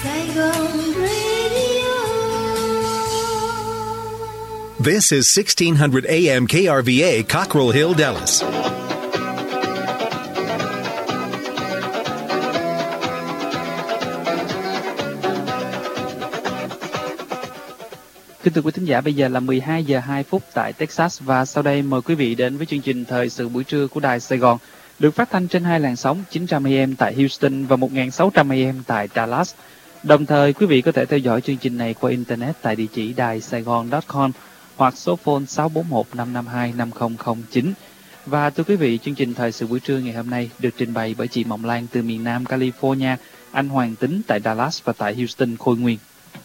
Saigon Radio. This is 1600 AM KRVA, Cockrell Hill, Dallas. Kính thưa quý thính giả, bây giờ là 12 giờ 2 phút tại Texas và sau đây mời quý vị đến với chương trình Thời sự buổi trưa của Đài Sài Gòn, được phát thanh trên hai làn sóng 900 AM tại Houston và 1600 AM tại Dallas. Đồng thời, quý vị có thể theo dõi chương trình này qua Internet tại địa chỉ daisaigon.com hoặc số phone 641-552-5009. Và thưa quý vị, chương trình Thời sự buổi trưa ngày hôm nay được trình bày bởi chị Mộng Lan từ miền Nam California, anh Hoàng Tính tại Dallas và tại Houston, Khôi Nguyên.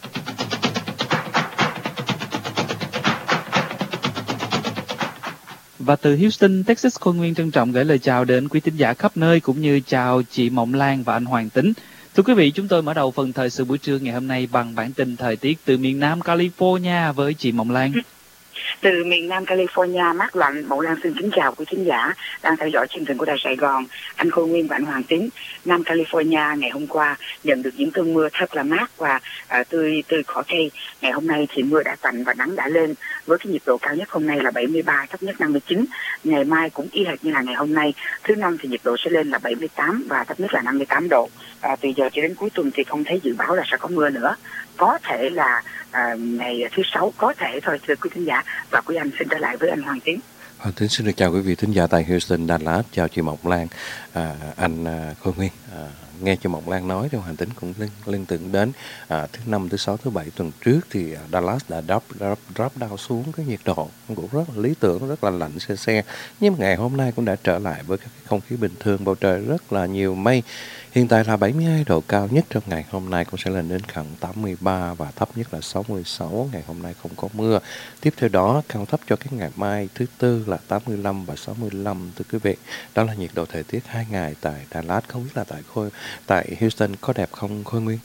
Và từ Houston, Texas, Khôi Nguyên trân trọng gửi lời chào đến quý thính giả khắp nơi cũng như chào chị Mộng Lan và anh Hoàng Tính. Thưa quý vị, chúng tôi mở đầu phần thời sự buổi trưa ngày hôm nay bằng bản tin thời tiết từ miền Nam California với chị Mộng Lan. Từ miền Nam California mát lạnh, Mộng Lan xin kính chào quý khán giả đang theo dõi chương trình của Đài Sài Gòn, anh Khôi Nguyên và anh Hoàng Tín. Nam California ngày hôm qua nhận được những cơn mưa thật là mát và tươi cỏ cây. Ngày hôm nay thì mưa đã tạnh và nắng đã lên, với cái nhiệt độ cao nhất hôm nay là 73, thấp nhất 59. Ngày mai cũng y hệt như là ngày hôm nay. Thứ năm thì nhiệt độ sẽ lên là 78 và thấp nhất là 58 độ. Từ giờ cho đến cuối tuần thì không thấy dự báo là sẽ có mưa nữa. Có thể là ngày thứ Sáu có thể thôi, thưa quý thính giả. Và quý anh xin trở lại với anh Hoàng Tín. Hoàng Tín xin được chào quý vị thính giả tại Houston, Dallas, chào chị Mộng Lan, anh Khôi Nguyên. Nghe chị Mộng Lan nói thì Hoàng Tín cũng liên tưởng đến thứ Năm, thứ Sáu, thứ Bảy tuần trước thì Dallas đã drop down xuống cái nhiệt độ cũng rất là lý tưởng, rất là lạnh se. Nhưng ngày hôm nay cũng đã trở lại với cái không khí bình thường, bầu trời rất là nhiều mây. Hiện tại là 72 độ, cao nhất trong ngày hôm nay cũng sẽ lên đến gần 83 và thấp nhất là 66. Ngày hôm nay không có mưa. Tiếp theo đó, cao thấp cho cái ngày mai thứ Tư là 85 và 65. Thưa quý vị, đó là nhiệt độ thời tiết 2 ngày tại Dallas. Không biết là tại Houston có đẹp không Khôi Nguyên?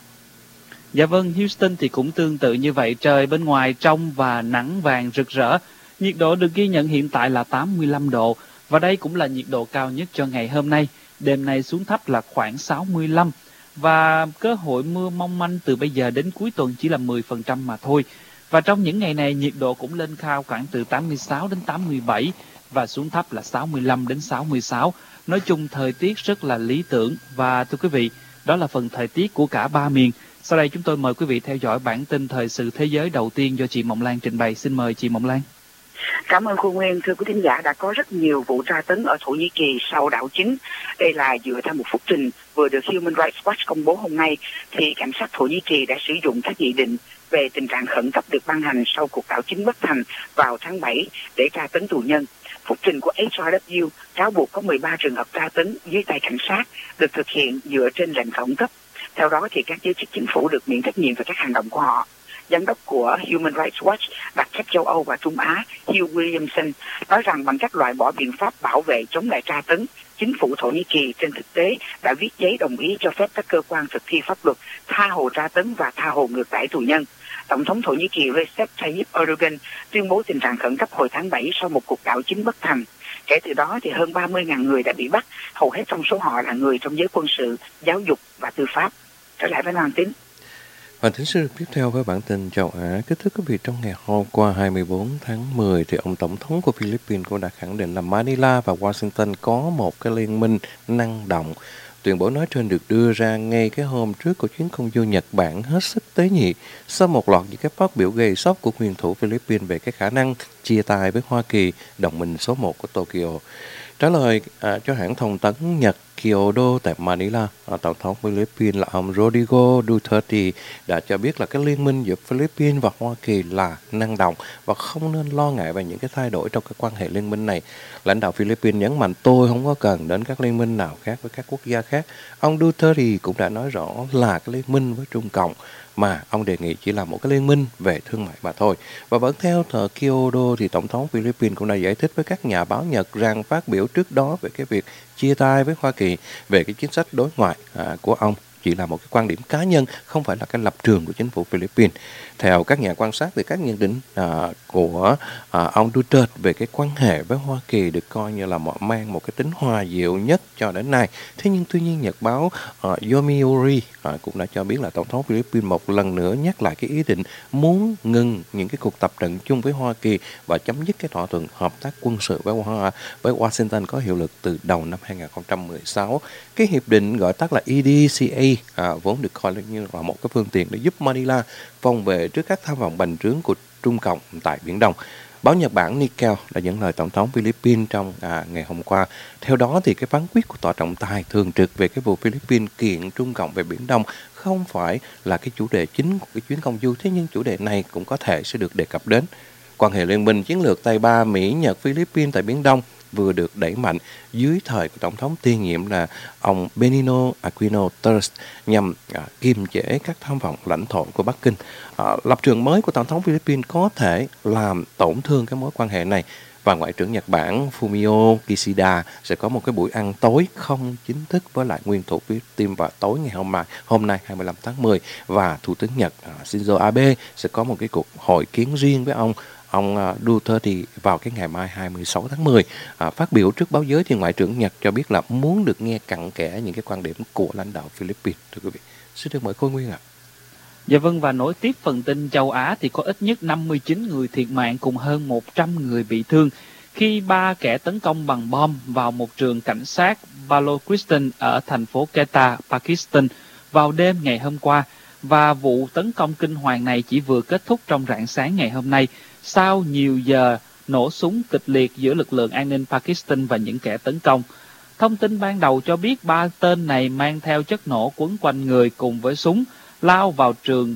Dạ vâng, Houston thì cũng tương tự như vậy. Trời bên ngoài trong và nắng vàng rực rỡ. Nhiệt độ được ghi nhận hiện tại là 85 độ. Và đây cũng là nhiệt độ cao nhất cho ngày hôm nay. Đêm nay xuống thấp là khoảng 65 và cơ hội mưa mong manh từ bây giờ đến cuối tuần chỉ là 10% mà thôi. Và trong những ngày này nhiệt độ cũng lên cao khoảng từ 86 đến 87 và xuống thấp là 65 đến 66. Nói chung thời tiết rất là lý tưởng. Và thưa quý vị, đó là phần thời tiết của cả ba miền. Sau đây chúng tôi mời quý vị theo dõi bản tin thời sự thế giới đầu tiên do chị Mộng Lan trình bày. Xin mời chị Mộng Lan. Cảm ơn Khôi Nguyên. Thưa quý thính giả, đã có rất nhiều vụ tra tấn ở Thổ Nhĩ Kỳ sau đảo chính. Đây là dựa theo một phúc trình vừa được Human Rights Watch công bố hôm nay, thì cảnh sát Thổ Nhĩ Kỳ đã sử dụng các nghị định về tình trạng khẩn cấp được ban hành sau cuộc đảo chính bất thành vào tháng 7 để tra tấn tù nhân. Phúc trình của HRW cáo buộc có 13 trường hợp tra tấn dưới tay cảnh sát được thực hiện dựa trên lệnh khẩn cấp. Theo đó thì các giới chức chính phủ được miễn trách nhiệm về các hành động của họ. Giám đốc của Human Rights Watch đặc trách châu Âu và Trung Á Hugh Williamson nói rằng bằng cách loại bỏ biện pháp bảo vệ chống lại tra tấn, chính phủ Thổ Nhĩ Kỳ trên thực tế đã viết giấy đồng ý cho phép các cơ quan thực thi pháp luật tha hồ tra tấn và tha hồ ngược đãi tù nhân. Tổng thống Thổ Nhĩ Kỳ Recep Tayyip Erdogan tuyên bố tình trạng khẩn cấp hồi tháng 7 sau một cuộc đảo chính bất thành. Kể từ đó thì hơn 30.000 người đã bị bắt, hầu hết trong số họ là người trong giới quân sự, giáo dục và tư pháp. Trở lại với Hoàng Tín. Hoàng Tín sẽ được tiếp theo với bản tin châu Á. Kính thưa quý vị, trong ngày hôm qua 24 tháng 10 thì ông Tổng thống của Philippines cũng đã khẳng định là Manila và Washington có một cái liên minh năng động. Tuyên bố nói trên được đưa ra ngay cái hôm trước của chuyến công du Nhật Bản hết sức tế nhị sau một loạt những cái phát biểu gây sốc của nguyên thủ Philippines về cái khả năng chia tay với Hoa Kỳ, đồng minh số 1 của Tokyo. Trả lời cho hãng thông tấn Nhật Kyodo tại Manila, Tổng thống Philippines là ông Rodrigo Duterte đã cho biết là cái liên minh giữa Philippines và Hoa Kỳ là năng động và không nên lo ngại về những cái thay đổi trong cái quan hệ liên minh này. Lãnh đạo Philippines nhấn mạnh tôi không có cần đến các liên minh nào khác với các quốc gia khác. Ông Duterte cũng đã nói rõ là cái liên minh với Trung Cộng mà ông đề nghị chỉ là một cái liên minh về thương mại mà thôi. Và vẫn theo tờ Kyodo thì Tổng thống Philippines cũng đã giải thích với các nhà báo Nhật rằng phát biểu trước đó về cái việc chia tay với Hoa Kỳ về cái chính sách đối ngoại của ông chỉ là một cái quan điểm cá nhân, không phải là cái lập trường của chính phủ Philippines. Theo các nhà quan sát thì các nhận định của ông Duterte về cái quan hệ với Hoa Kỳ được coi như là mang một cái tính hòa dịu nhất cho đến nay. Thế nhưng tuy nhiên nhật báo Yomiuri cũng đã cho biết là Tổng thống Philippines một lần nữa nhắc lại cái ý định muốn ngừng những cái cuộc tập trận chung với Hoa Kỳ và chấm dứt cái thỏa thuận hợp tác quân sự với Washington có hiệu lực từ đầu năm 2016. Cái hiệp định gọi tắt là EDCA vốn được coi như là một cái phương tiện để giúp Manila phòng vệ trước các tham vọng bành trướng của Trung Cộng tại Biển Đông. Báo Nhật Bản Nikkei đã dẫn lời Tổng thống Philippines trong ngày hôm qua. Theo đó thì cái phán quyết của Tòa trọng tài thường trực về cái vụ Philippines kiện Trung Cộng về Biển Đông không phải là cái chủ đề chính của cái chuyến công du, thế nhưng chủ đề này cũng có thể sẽ được đề cập đến. Quan hệ liên minh chiến lược Tây Ba, Mỹ, Nhật, Philippines tại Biển Đông vừa được đẩy mạnh dưới thời của Tổng thống tiền nhiệm là ông Benigno Aquino Torres nhằm kiềm chế các tham vọng lãnh thổ của Bắc Kinh. Lập trường mới của Tổng thống Philippines có thể làm tổn thương cái mối quan hệ này, và Ngoại trưởng Nhật Bản Fumio Kishida sẽ có một cái buổi ăn tối không chính thức với lại nguyên thủ Philippines vào tối ngày hôm nay 25 tháng 10, và Thủ tướng Nhật Shinzo Abe sẽ có một cái cuộc hội kiến riêng với ông Duterte vào cái ngày mai 26 tháng 10. Phát biểu trước báo giới thì Ngoại trưởng Nhật cho biết là muốn được nghe cặn kẽ những cái quan điểm của lãnh đạo Philippines. Thưa quý vị, xin được mời Khôi Nguyên ạ. Dạ vâng, và nối tiếp phần tin châu Á thì có ít nhất 59 người thiệt mạng cùng hơn 100 người bị thương khi 3 kẻ tấn công bằng bom vào một trường cảnh sát Balochistan ở thành phố Quetta, Pakistan vào đêm ngày hôm qua. Và vụ tấn công kinh hoàng này chỉ vừa kết thúc trong rạng sáng ngày hôm nay sau nhiều giờ nổ súng kịch liệt giữa lực lượng an ninh Pakistan và những kẻ tấn công. Thông tin ban đầu cho biết 3 tên này mang theo chất nổ quấn quanh người cùng với súng lao vào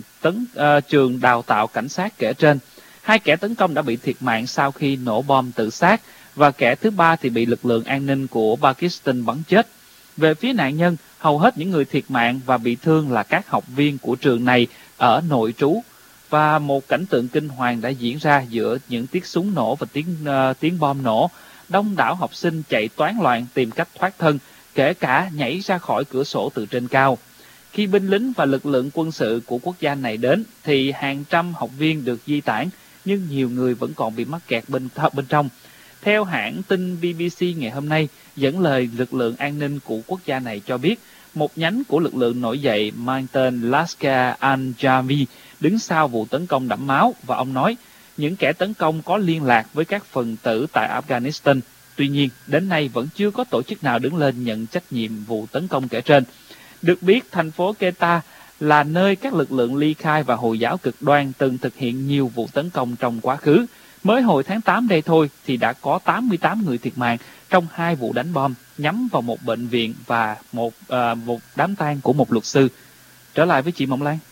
trường đào tạo cảnh sát kể trên. 2 kẻ tấn công đã bị thiệt mạng sau khi nổ bom tự sát, và kẻ thứ 3 thì bị lực lượng an ninh của Pakistan bắn chết. Về phía nạn nhân, hầu hết những người thiệt mạng và bị thương là các học viên của trường này ở nội trú, và một cảnh tượng kinh hoàng đã diễn ra giữa những tiếng súng nổ và tiếng bom nổ. Đông đảo học sinh chạy toán loạn tìm cách thoát thân, kể cả nhảy ra khỏi cửa sổ từ trên cao. Khi binh lính và lực lượng quân sự của quốc gia này đến, thì hàng trăm học viên được di tản, nhưng nhiều người vẫn còn bị mắc kẹt bên trong. Theo hãng tin BBC ngày hôm nay, dẫn lời lực lượng an ninh của quốc gia này cho biết, một nhánh của lực lượng nổi dậy mang tên Lashkar al-Jami đứng sau vụ tấn công đẫm máu, và ông nói những kẻ tấn công có liên lạc với các phần tử tại Afghanistan. Tuy nhiên, đến nay vẫn chưa có tổ chức nào đứng lên nhận trách nhiệm vụ tấn công kể trên. Được biết, thành phố Quetta là nơi các lực lượng ly khai và Hồi giáo cực đoan từng thực hiện nhiều vụ tấn công trong quá khứ. Mới hồi tháng 8 đây thôi thì đã có 88 người thiệt mạng trong 2 vụ đánh bom nhắm vào một bệnh viện và một đám tang của một luật sư. Trở lại với chị Mộng Lan.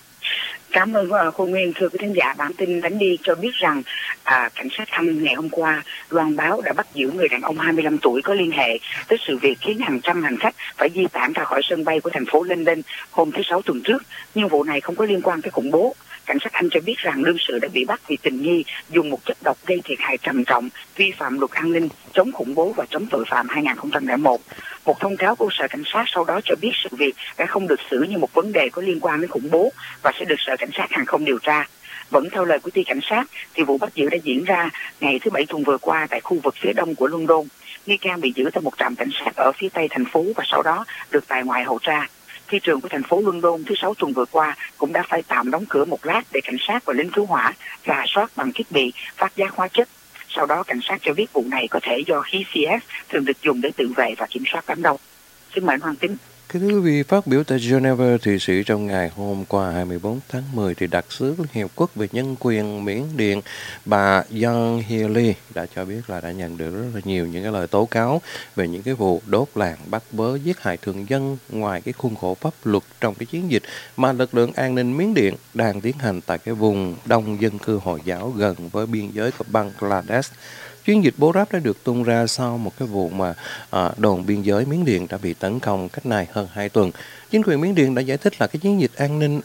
Cảm ơn cô Nguyên. Thưa quý thính giả, bản tin đánh đi cho biết rằng cảnh sát Anh ngày hôm qua loan báo đã bắt giữ người đàn ông 25 tuổi có liên hệ tới sự việc khiến hàng trăm hành khách phải di tản ra khỏi sân bay của thành phố London hôm thứ Sáu tuần trước. Nhưng vụ này không có liên quan tới khủng bố. Cảnh sát Anh cho biết rằng đương sự đã bị bắt vì tình nghi dùng một chất độc gây thiệt hại trầm trọng, vi phạm luật an ninh, chống khủng bố và chống tội phạm 2001. Một thông cáo của Sở Cảnh sát sau đó cho biết sự việc đã không được xử như một vấn đề có liên quan đến khủng bố và sẽ được Sở Cảnh sát Hàng không điều tra. Vẫn theo lời của ty cảnh sát, thì vụ bắt giữ đã diễn ra ngày thứ Bảy tuần vừa qua tại khu vực phía đông của London. Nghi can bị giữ tại một trạm cảnh sát ở phía tây thành phố và sau đó được tại ngoại hậu tra. Phi trường của thành phố London thứ Sáu tuần vừa qua cũng đã phải tạm đóng cửa một lát để cảnh sát và lính cứu hỏa rà soát bằng thiết bị phát giác hóa chất. Sau đó cảnh sát cho biết vụ này có thể do khí CS thường được dùng để tự vệ và kiểm soát đám đông. Xin mời Hoàng Tín. Kính thưa quý vị, phát biểu tại Geneva, Thụy Sĩ trong ngày hôm qua 24 tháng 10 thì đặc sứ Liên Hiệp Quốc về nhân quyền Miến Điện bà Yang Hee đã cho biết là đã nhận được rất là nhiều những cái lời tố cáo về những cái vụ đốt làng, bắt bớ, giết hại thường dân ngoài cái khuôn khổ pháp luật trong cái chiến dịch mà lực lượng an ninh Miến Điện đang tiến hành tại cái vùng đông dân cư Hồi giáo gần với biên giới của Bangladesh. Chiến dịch bố ráp đã được tung ra sau một cái vụ mà đồn biên giới Miến Điện đã bị tấn công cách này hơn 2 tuần. Chính quyền Miến Điện đã giải thích là cái chiến dịch an ninh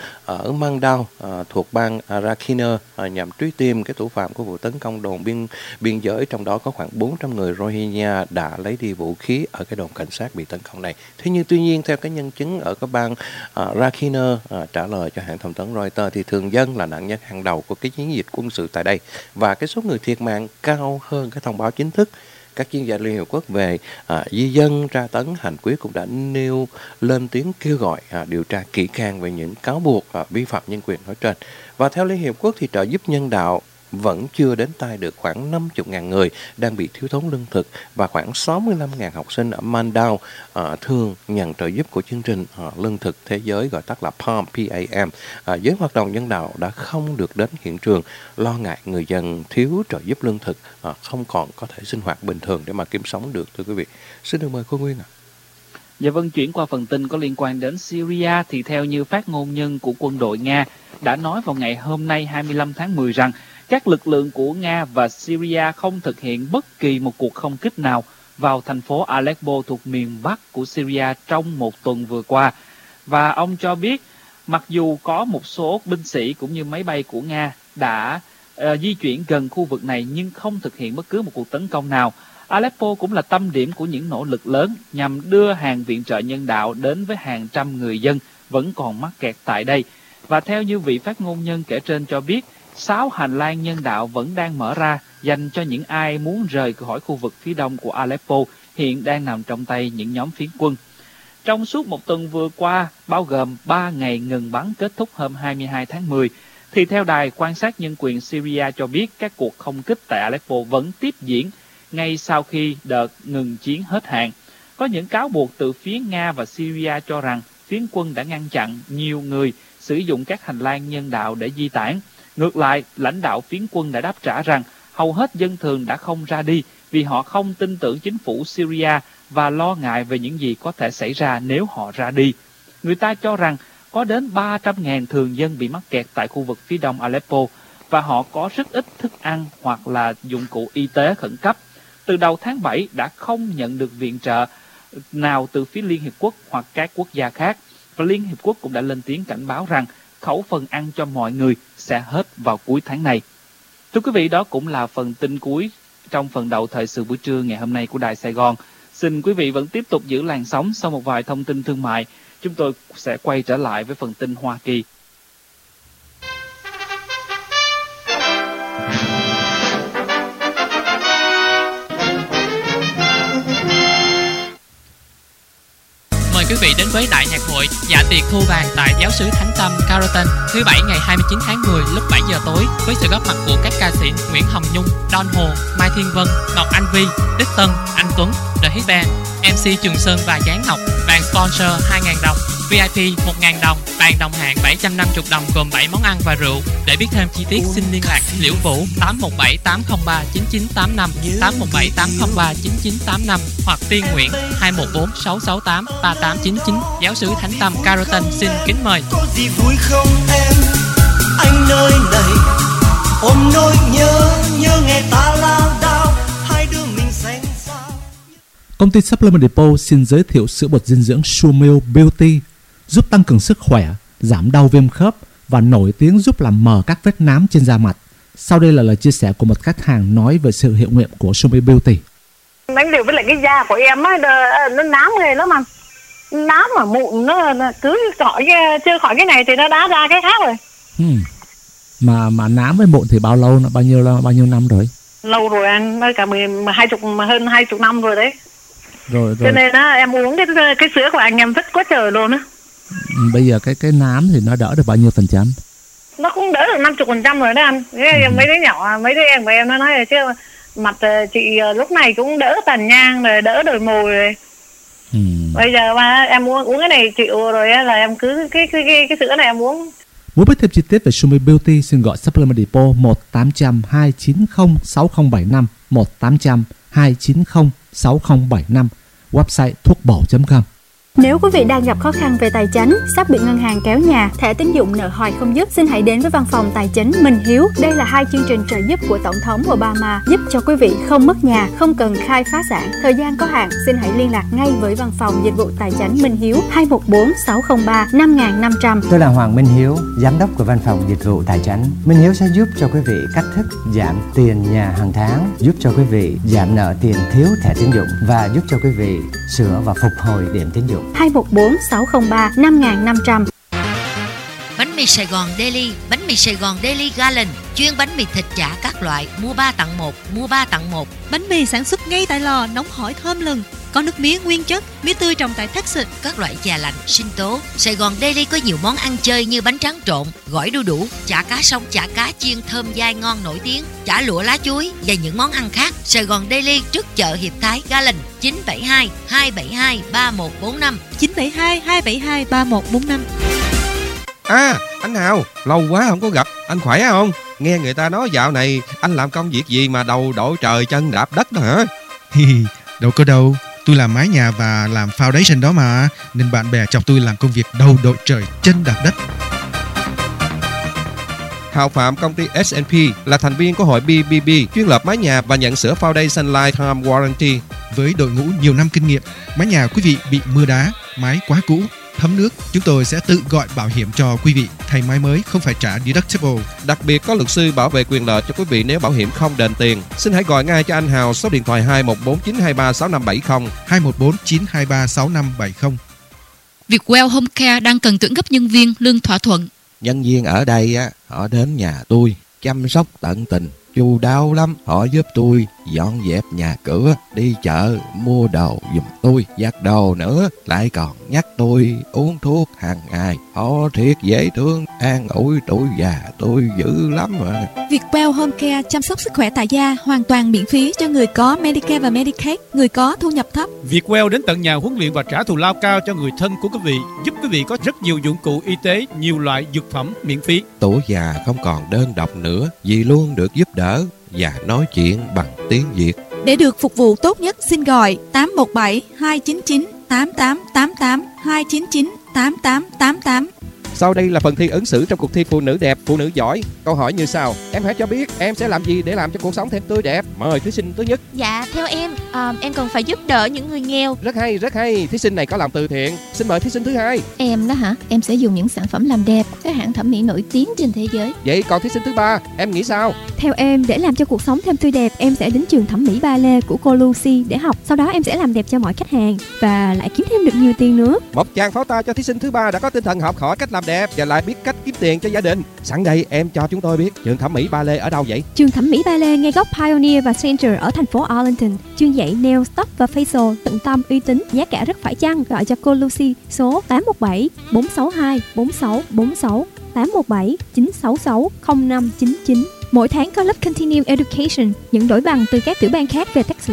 ở Mandau thuộc bang Rakhine nhằm truy tìm cái thủ phạm của vụ tấn công đồn biên giới, trong đó có khoảng 400 người Rohingya đã lấy đi vũ khí ở cái đồn cảnh sát bị tấn công này. Thế nhưng tuy nhiên theo cái nhân chứng ở cái bang Rakhine trả lời cho hãng thông tấn Reuters thì thường dân là nạn nhân hàng đầu của cái chiến dịch quân sự tại đây, và cái số người thiệt mạng cao hơn cái thông báo chính thức. Các chuyên gia Liên Hiệp Quốc về di dân, tra tấn, hành quyết cũng đã nêu lên tiếng kêu gọi điều tra kỹ càng về những cáo buộc vi phạm nhân quyền nói trên. Và theo Liên Hiệp Quốc thì trợ giúp nhân đạo vẫn chưa đến tay được khoảng 50.000 người đang bị thiếu thốn lương thực, và khoảng 65.000 học sinh ở Mandau thường nhận trợ giúp của chương trình lương thực thế giới gọi tắt là PALM, PAM. Giới hoạt động nhân đạo đã không được đến hiện trường, lo ngại người dân thiếu trợ giúp lương thực không còn có thể sinh hoạt bình thường để mà kiếm sống được, thưa quý vị. Xin được mời cô Nguyên ạ. Dạ vâng, chuyển qua phần tin có liên quan đến Syria thì theo như phát ngôn nhân của quân đội Nga đã nói vào ngày hôm nay 25 tháng 10 rằng các lực lượng của Nga và Syria không thực hiện bất kỳ một cuộc không kích nào vào thành phố Aleppo thuộc miền Bắc của Syria trong một tuần vừa qua. Và ông cho biết mặc dù có một số binh sĩ cũng như máy bay của Nga đã di chuyển gần khu vực này nhưng không thực hiện bất cứ một cuộc tấn công nào. Aleppo cũng là tâm điểm của những nỗ lực lớn nhằm đưa hàng viện trợ nhân đạo đến với hàng trăm người dân vẫn còn mắc kẹt tại đây. Và theo như vị phát ngôn nhân kể trên cho biết, 6 hành lang nhân đạo vẫn đang mở ra dành cho những ai muốn rời khỏi khu vực phía đông của Aleppo hiện đang nằm trong tay những nhóm phiến quân. Trong suốt một tuần vừa qua, bao gồm 3 ngày ngừng bắn kết thúc hôm 22 tháng 10, thì theo đài quan sát nhân quyền Syria cho biết các cuộc không kích tại Aleppo vẫn tiếp diễn ngay sau khi đợt ngừng chiến hết hạn. Có những cáo buộc từ phía Nga và Syria cho rằng phiến quân đã ngăn chặn nhiều người sử dụng các hành lang nhân đạo để di tản. Ngược lại, lãnh đạo phiến quân đã đáp trả rằng hầu hết dân thường đã không ra đi vì họ không tin tưởng chính phủ Syria và lo ngại về những gì có thể xảy ra nếu họ ra đi. Người ta cho rằng có đến 300.000 thường dân bị mắc kẹt tại khu vực phía đông Aleppo và họ có rất ít thức ăn hoặc là dụng cụ y tế khẩn cấp. Từ đầu tháng 7 đã không nhận được viện trợ nào từ phía Liên Hiệp Quốc hoặc các quốc gia khác, và Liên Hiệp Quốc cũng đã lên tiếng cảnh báo rằng khẩu phần ăn cho mọi người sẽ hết vào cuối tháng này. Thưa quý vị, đó cũng là phần tin cuối trong phần đầu thời sự buổi trưa ngày hôm nay của Đài Sài Gòn. Xin quý vị vẫn tiếp tục giữ làn sóng, sau một vài thông tin thương mại, chúng tôi sẽ quay trở lại với phần tin Hoa Kỳ. Mời quý vị đến với đại nhạc hội Dạ tiệc thu vàng tại giáo xứ Thánh Tâm Carrollton thứ Bảy ngày 29 tháng 10 lúc 7 giờ tối với sự góp mặt của các ca sĩ Nguyễn Hồng Nhung, Don Hồ, Mai Thiên Vân, Ngọc Anh Vi, Đức Tân, Anh Tuấn, The Hit Band, MC Trường Sơn và Giáng Ngọc. Bàn sponsor 2.000 đồng, VIP 1.000 đồng, bàn đồng hạng 750 đồng gồm 7 món ăn và rượu. Để biết thêm chi tiết xin liên lạc Liễu Vũ 817 803 9985, 817 803 9985 hoặc Tiên Nguyễn 214 668 3899. Giáo xứ Thánh Tâm Carrollton xin kính mời. Có gì vui không em, anh nơi này ôm nỗi nhớ nghe ta lao đao, hai đứa mình xanh sao. Công ty Supplement Depot xin giới thiệu sữa bột dinh dưỡng Sumil Beauty, giúp tăng cường sức khỏe, giảm đau viêm khớp và nổi tiếng giúp làm mờ các vết nám trên da mặt. Sau đây là lời chia sẻ của một khách hàng nói về sự hiệu nghiệm của Sumil Beauty. Đánh đều với lại cái da của em á, nó nám ghê lắm mà. Nám mà mụn nó cứ chưa khỏi cái này thì nó đã ra cái khác rồi. Mà nám với mụn thì bao lâu, bao nhiêu năm rồi? Lâu rồi anh, cả hơn 20 năm rồi đấy. Rồi. Cho nên á em uống cái sữa của anh em thích quá trời luôn á. Bây giờ cái nám thì nó đỡ được bao nhiêu %? Nó cũng đỡ được 50% rồi đó anh. Mấy đứa nhỏ, mấy đứa em của em nó nói là chứ mặt chị lúc này cũng đỡ tàn nhang rồi, đỡ đồi mồi rồi. Bây giờ mà em uống cái này chịu rồi á, là em cứ cái sữa này em uống. Muốn biết thêm chi tiết về Sumil Beauty xin gọi Supplement Depot 1-800-290-6075, 1-800-290-6075, website thuocbổ.com. Nếu quý vị đang gặp khó khăn về tài chính, sắp bị ngân hàng kéo nhà, thẻ tín dụng nợ hoài không dứt, xin hãy đến với văn phòng tài chính Minh Hiếu. Đây là 2 chương trình trợ giúp của Tổng thống Obama, giúp cho quý vị không mất nhà, không cần khai phá sản. Thời gian có hạn, xin hãy liên lạc ngay với văn phòng dịch vụ tài chính Minh Hiếu 214 603 5500. Tôi là Hoàng Minh Hiếu, giám đốc của văn phòng dịch vụ tài chính. Minh Hiếu sẽ giúp cho quý vị cách thức giảm tiền nhà hàng tháng, giúp cho quý vị giảm nợ tiền thiếu thẻ tín dụng và giúp cho quý vị sửa và phục hồi điểm tín dụng. 214 603 5500. Bánh mì Sài Gòn Daily, bánh mì Sài Gòn Daily Gallon, chuyên bánh mì thịt chả các loại, mua 3 tặng 1, mua 3 tặng 1. Bánh mì sản xuất ngay tại lò, nóng hổi thơm lừng, có nước mía nguyên chất, mía tươi trồng tại Texas. Các loại chà lạnh, sinh tố. Sài Gòn Daily có nhiều món ăn chơi như bánh tráng trộn, gỏi đu đủ, chả cá sông, chả cá chiên thơm dai ngon nổi tiếng, chả lụa lá chuối và những món ăn khác. Sài Gòn Daily trước chợ Hiệp Thái Gallon 972 272 3145 972 272 3145. À, anh Hào, lâu quá không có gặp, anh khỏe không? Nghe người ta nói dạo này anh làm công việc gì mà đầu đội trời chân đạp đất đó hả? Đâu có đâu, tôi làm mái nhà và làm foundation đó mà, nên bạn bè chọc tôi làm công việc đầu đội trời chân đạp đất. Hào Phạm, công ty S&P, là thành viên của hội BBB, chuyên lập mái nhà và nhận sửa foundation lifetime warranty. Với đội ngũ nhiều năm kinh nghiệm, mái nhà quý vị bị mưa đá, mái quá cũ, thấm nước, chúng tôi sẽ tự gọi bảo hiểm cho quý vị. Thay mái mới không phải trả deductible. Đặc biệt có luật sư bảo vệ quyền lợi cho quý vị nếu bảo hiểm không đền tiền. Xin hãy gọi ngay cho anh Hào số điện thoại 214-923-6570 214-923-6570. Vietwell Home Care đang cần tuyển gấp nhân viên lương thỏa thuận. Nhân viên ở đây á, họ đến nhà tôi chăm sóc tận tình, chu đáo lắm. Họ giúp tôi dọn dẹp nhà cửa, đi chợ mua đồ giùm tôi, giặt đồ nữa, lại còn nhắc tôi uống thuốc hàng ngày. Họ thiệt dễ thương, an ủi tuổi già tôi dữ lắm mà. Vietwell Home Care chăm sóc sức khỏe tại gia hoàn toàn miễn phí cho người có Medicare và Medicaid, người có thu nhập thấp. Vietwell đến tận nhà huấn luyện và trả thù lao cao cho người thân của quý vị, giúp quý vị có rất nhiều dụng cụ y tế, nhiều loại dược phẩm miễn phí. Tuổi già không còn đơn độc nữa, vì luôn được giúp đỡ và nói chuyện bằng tiếng Việt. Để được phục vụ tốt nhất, xin gọi 817 299 8888 299 8888. Sau đây là phần thi ứng xử trong cuộc thi Phụ nữ đẹp, Phụ nữ giỏi. Câu hỏi như sau: em hãy cho biết em sẽ làm gì để làm cho cuộc sống thêm tươi đẹp. Mời thí sinh thứ nhất. Dạ, theo em cần phải giúp đỡ những người nghèo. Rất hay, rất hay. Thí sinh này có làm từ thiện. Xin mời thí sinh thứ hai. Em đó hả? Em sẽ dùng những sản phẩm làm đẹp các hãng thẩm mỹ nổi tiếng trên thế giới. Vậy còn thí sinh thứ ba, em nghĩ sao? Theo em, để làm cho cuộc sống thêm tươi đẹp, em sẽ đến trường thẩm mỹ ballet của cô Lucy để học. Sau đó em sẽ làm đẹp cho mọi khách hàng và lại kiếm thêm được nhiều tiền nữa. Một tràng pháo tay cho thí sinh thứ ba đã có tinh thần học hỏi cách làm đẹp và lại biết cách kiếm tiền cho gia đình. Sẵn đây em cho chúng tôi biết trường thẩm mỹ ballet ở đâu vậy? Trường thẩm mỹ ballet ngay góc Pioneer và Center ở thành phố Arlington. Chuyên dạy nail, tóc và facial, tận tâm, uy tín, giá cả rất phải chăng. Gọi cho cô Lucy số 817 462 4646 817 966 0599. Mỗi tháng có lớp Continuing Education, nhận đổi bằng từ các tiểu bang khác về Texas.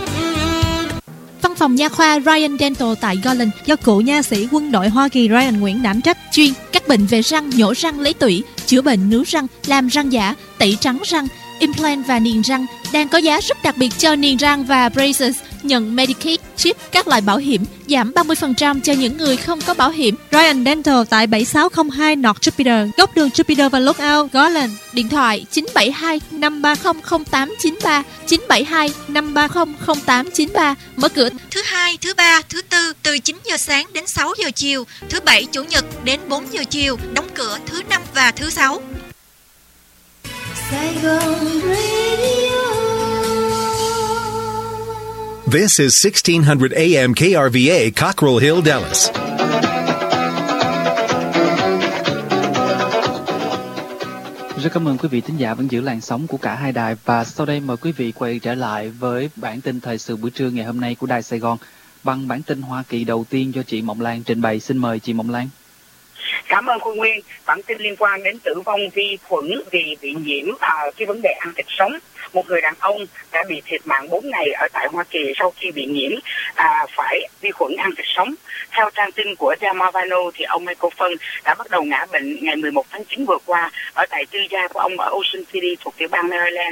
Văn phòng nha khoa Ryan Dental tại Garland do cựu nha sĩ quân đội Hoa Kỳ Ryan Nguyễn đảm trách, chuyên các bệnh về răng, nhổ răng lấy tủy, chữa bệnh nướu răng, làm răng giả, tẩy trắng răng, implant và niềng răng. Đang có giá rất đặc biệt cho niềng răng và braces, nhận Medicaid, chip, các loại bảo hiểm, giảm 30% cho những người không có bảo hiểm. Ryan Dental tại 7602 North Jupiter, góc đường Jupiter và Lookout, Garland. Điện thoại 972 530 0893 972 530 0893. Mở cửa thứ hai, thứ ba, thứ tư từ 9 giờ sáng đến 6 giờ chiều, thứ bảy, chủ nhật đến 4 giờ chiều, đóng cửa thứ năm và thứ sáu. Sài Gòn Radio. This is 1600 AM KRVA, Cockrell Hill, Dallas. Rất cảm ơn quý vị thính giả vẫn giữ làn sóng của cả hai đài. Và sau đây mời quý vị quay trở lại với bản tin thời sự buổi trưa ngày hôm nay của Đài Sài Gòn bằng bản tin Hoa Kỳ đầu tiên do chị Mộng Lan trình bày. Xin mời chị Mộng Lan. Cảm ơn Khuôn Nguyên. Bản tin liên quan đến tử vong vi khuẩn vì bị nhiễm cái vấn đề ăn thịt sống. Một người đàn ông đã bị thiệt mạng 4 ngày ở tại Hoa Kỳ sau khi bị nhiễm phải vi khuẩn ăn thịt sống. Theo trang tin của Del Marvano thì ông Michael Fung đã bắt đầu ngã bệnh ngày 11 tháng 9 vừa qua ở tại tư gia của ông ở Ocean City thuộc tiểu bang Maryland.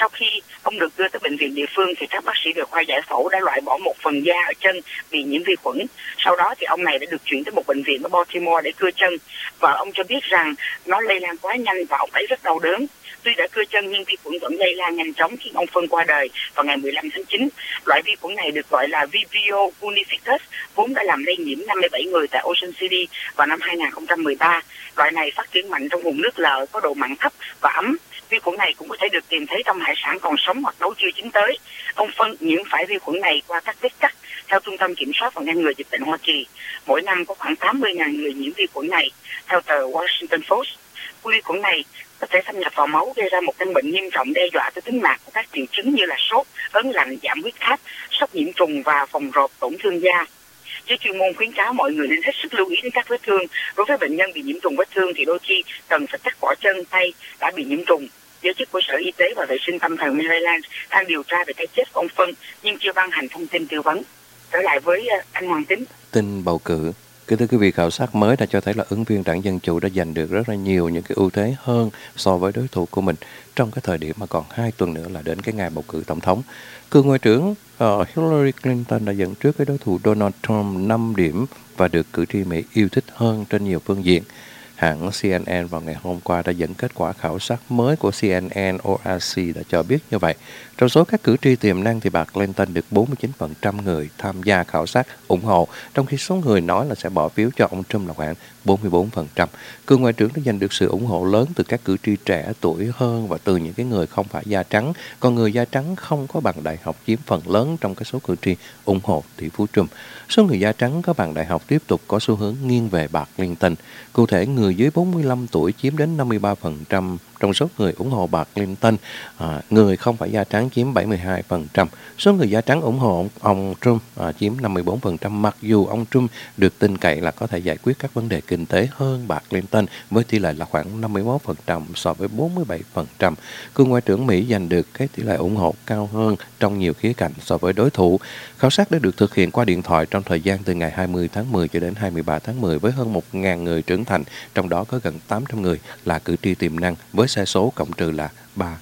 Sau khi ông được đưa tới bệnh viện địa phương thì các bác sĩ về khoa giải phẫu đã loại bỏ một phần da ở chân bị nhiễm vi khuẩn. Sau đó thì ông này đã được chuyển tới một bệnh viện ở Baltimore để cưa chân, và ông cho biết rằng nó lây lan quá nhanh và ông ấy rất đau đớn. Tuy đã cưa chân nhưng vi khuẩn vẫn lây lan nhanh chóng khiến ông Phân qua đời vào ngày 15 tháng 9. Loại vi khuẩn này được gọi là Vibrio unificus, vốn đã làm lây nhiễm 57 người tại Ocean City vào năm 2013. Loại này phát triển mạnh trong vùng nước lợ có độ mặn thấp và ấm. Vi khuẩn này cũng có thể được tìm thấy trong hải sản còn sống hoặc nấu chưa chín tới. Ông Phân nhiễm phải vi khuẩn này qua các vết cắt. Theo Trung tâm Kiểm soát và Ngăn ngừa Dịch bệnh Hoa Kỳ, mỗi năm có khoảng 80.000 người nhiễm vi khuẩn này. Theo tờ Washington Post, vi khuẩn này có thể xâm nhập vào máu, gây ra một căn bệnh nghiêm trọng đe dọa tới tính mạng của các triệu chứng như là sốt, ớn lạnh, giảm huyết áp, sốc nhiễm trùng và phòng rộp, tổn thương da. Giới chuyên môn khuyến cáo mọi người nên hết sức lưu ý đến các vết thương. Đối với bệnh nhân bị nhiễm trùng vết thương thì đôi khi cần phải cắt bỏ chân, tay đã bị nhiễm trùng. Giới chức của Sở Y tế và Vệ sinh Tâm thần Maryland đang điều tra về cái chết của ông Phân nhưng chưa ban hành thông tin tư vấn. Trở lại với anh Hoàng Tính. Tin bầu cử. Kính thưa quý vị, khảo sát mới đã cho thấy là ứng viên đảng Dân Chủ đã giành được rất là nhiều những cái ưu thế hơn so với đối thủ của mình trong cái thời điểm mà còn 2 tuần nữa là đến cái ngày bầu cử tổng thống. Cựu ngoại trưởng Hillary Clinton đã dẫn trước cái đối thủ Donald Trump 5 điểm và được cử tri Mỹ yêu thích hơn trên nhiều phương diện. Hãng CNN vào ngày hôm qua đã dẫn kết quả khảo sát mới của CNN ORC đã cho biết như vậy. Trong số các cử tri tiềm năng thì bà Clinton được 49% người tham gia khảo sát ủng hộ, trong khi số người nói là sẽ bỏ phiếu cho ông Trump là khoảng 44%. Cựu ngoại trưởng đã giành được sự ủng hộ lớn từ các cử tri trẻ tuổi hơn và từ những cái người không phải da trắng, còn người da trắng không có bằng đại học chiếm phần lớn trong cái số cử tri ủng hộ tỷ phú Trump. Số người da trắng có bằng đại học tiếp tục có xu hướng nghiêng về bà Clinton. Cụ thể, người dưới 45 tuổi chiếm đến 53% trong số người ủng hộ bà Clinton, người không phải da trắng chiếm 72%. Số người da trắng ủng hộ ông Trump chiếm 54%, mặc dù ông Trump được tin cậy là có thể giải quyết các vấn đề kinh tế hơn bà Clinton với tỷ lệ là khoảng 51% so với 47%. Cựu ngoại trưởng Mỹ giành được cái tỷ lệ ủng hộ cao hơn trong nhiều khía cạnh so với đối thủ. Khảo sát đã được thực hiện qua điện thoại trong thời gian từ ngày 20 tháng 10 cho đến 23 tháng 10 với hơn 1.000 người trưởng thành, trong đó có gần 800 người là cử tri tiềm năng với sai số cộng trừ là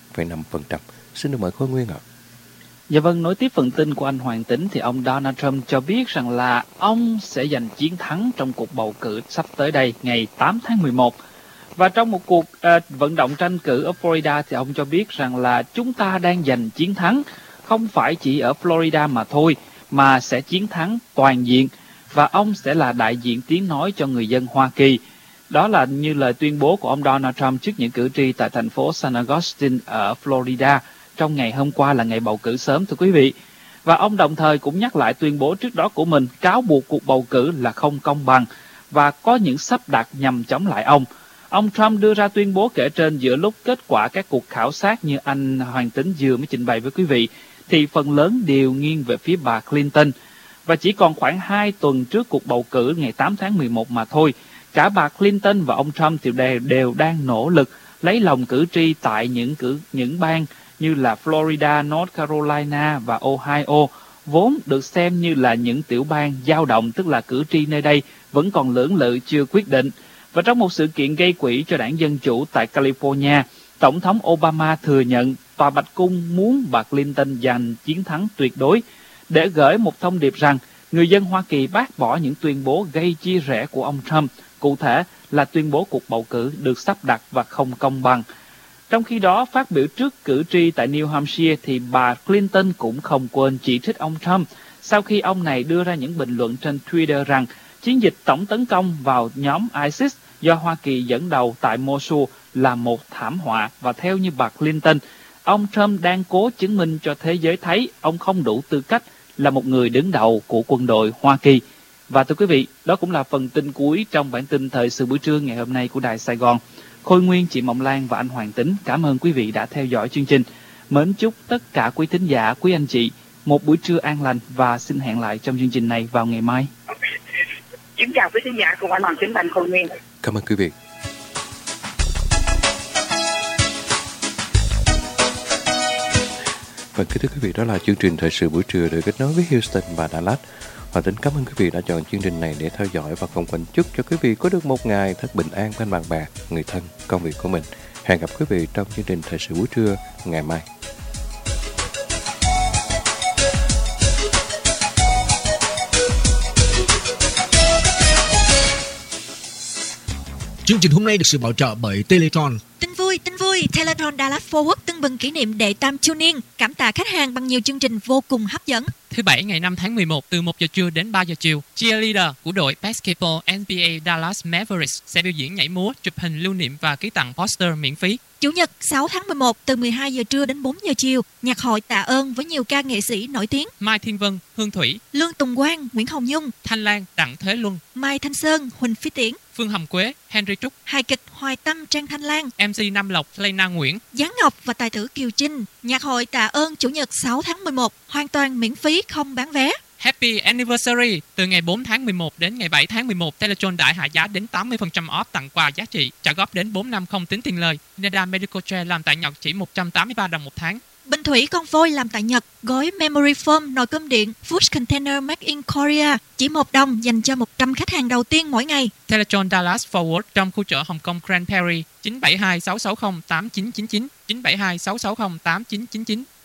3,5%. Xin được mời Khôi Nguyên ạ. Dạ vâng, nối tiếp phần tin của anh Hoàng Tính thì ông Donald Trump cho biết rằng là ông sẽ giành chiến thắng trong cuộc bầu cử sắp tới đây ngày 8 tháng 11. Và trong một cuộc vận động tranh cử ở Florida thì ông cho biết rằng là chúng ta đang giành chiến thắng, không phải chỉ ở Florida mà thôi, mà sẽ chiến thắng toàn diện và ông sẽ là đại diện tiếng nói cho người dân Hoa Kỳ. Đó là như lời tuyên bố của ông Donald Trump trước những cử tri tại thành phố San Agustin ở Florida trong ngày hôm qua là ngày bầu cử sớm, thưa quý vị. Và ông đồng thời cũng nhắc lại tuyên bố trước đó của mình cáo buộc cuộc bầu cử là không công bằng và có những sắp đặt nhằm chống lại ông. Ông Trump đưa ra tuyên bố kể trên giữa lúc kết quả các cuộc khảo sát như anh Hoàng Tính vừa mới trình bày với quý vị thì phần lớn đều nghiêng về phía bà Clinton. Và chỉ còn khoảng 2 tuần trước cuộc bầu cử ngày 8 tháng 11 mà thôi, cả bà Clinton và ông Trump thì đều đang nỗ lực lấy lòng cử tri tại những bang như là Florida, North Carolina và Ohio, vốn được xem như là những tiểu bang dao động, tức là cử tri nơi đây vẫn còn lưỡng lự chưa quyết định. Và trong một sự kiện gây quỹ cho đảng Dân Chủ tại California, Tổng thống Obama thừa nhận Tòa Bạch Cung muốn bà Clinton giành chiến thắng tuyệt đối để gửi một thông điệp rằng người dân Hoa Kỳ bác bỏ những tuyên bố gây chia rẽ của ông Trump, cụ thể là tuyên bố cuộc bầu cử được sắp đặt và không công bằng. Trong khi đó, phát biểu trước cử tri tại New Hampshire thì bà Clinton cũng không quên chỉ trích ông Trump sau khi ông này đưa ra những bình luận trên Twitter rằng chiến dịch tổng tấn công vào nhóm ISIS do Hoa Kỳ dẫn đầu tại Mosul là một thảm họa và theo như bà Clinton, ông Trump đang cố chứng minh cho thế giới thấy ông không đủ tư cách là một người đứng đầu của quân đội Hoa Kỳ. Và thưa quý vị, đó cũng là phần tin cuối trong bản tin thời sự buổi trưa ngày hôm nay của Đài Sài Gòn. Khôi Nguyên, chị Mộng Lan và anh Hoàng Tính cảm ơn quý vị đã theo dõi chương trình. Mến chúc tất cả quý thính giả, quý anh chị một buổi trưa an lành và xin hẹn lại trong chương trình này vào ngày mai. Xin chào quý thính giả cùng anh Hoàng Tính và anh Khôi Nguyên. Cảm ơn quý vị. Và kính thưa quý vị, đó là chương trình thời sự buổi trưa được kết nối với Houston và Dallas. Và Tính cảm ơn quý vị đã chọn chương trình này để theo dõi và không quên chúc cho quý vị có được một ngày thật bình an bên bạn bè, người thân, công việc của mình. Hẹn gặp quý vị trong chương trình thời sự buổi trưa ngày mai. Chương trình hôm nay được sự bảo trợ bởi Teletron. Tin vui, Teletron Dallas Fort Worth tưng bừng kỷ niệm đệ tam chu niên, cảm tạ khách hàng bằng nhiều chương trình vô cùng hấp dẫn. Thứ Bảy ngày 5 tháng 11 từ 1 giờ trưa đến 3 giờ chiều, cheerleader của đội basketball NBA Dallas Mavericks sẽ biểu diễn nhảy múa, chụp hình lưu niệm và ký tặng poster miễn phí. Chủ nhật 6 tháng 11 từ 12 giờ trưa đến 4 giờ chiều, nhạc hội tạ ơn với nhiều ca nghệ sĩ nổi tiếng: Mai Thiên Vân, Hương Thủy, Lương Tùng Quang, Nguyễn Hồng Nhung, Thanh Lan, Đặng Thế Luân, Mai Thanh Sơn, Huỳnh Phi Tiễn, Phương Hồng Quế, Henry Trúc, hài kịch Hoài Tâm, Trang Thanh Lan, MC Nam Lộc, Lena Nguyễn, Giáng Ngọc và tài tử Kiều Trinh. Nhạc hội tạ ơn chủ nhật 6 tháng 11, hoàn toàn miễn phí, không bán vé. Happy Anniversary! Từ ngày 4 tháng 11 đến ngày 7 tháng 11, Teletron đã hạ giá đến 80% off tặng quà giá trị, trả góp đến 4 năm không tính tiền lời. Neda Medical Chair làm tại Nhật chỉ 183 đồng một tháng. Bình thủy con voi làm tại Nhật, gói Memory Foam nồi cơm điện Food Container Made in Korea chỉ 1 đồng dành cho 100 khách hàng đầu tiên mỗi ngày. Teletron Dallas Fort Worth trong khu chợ Hồng Kông Grand Prairie 972 660 8999 972 660 8999.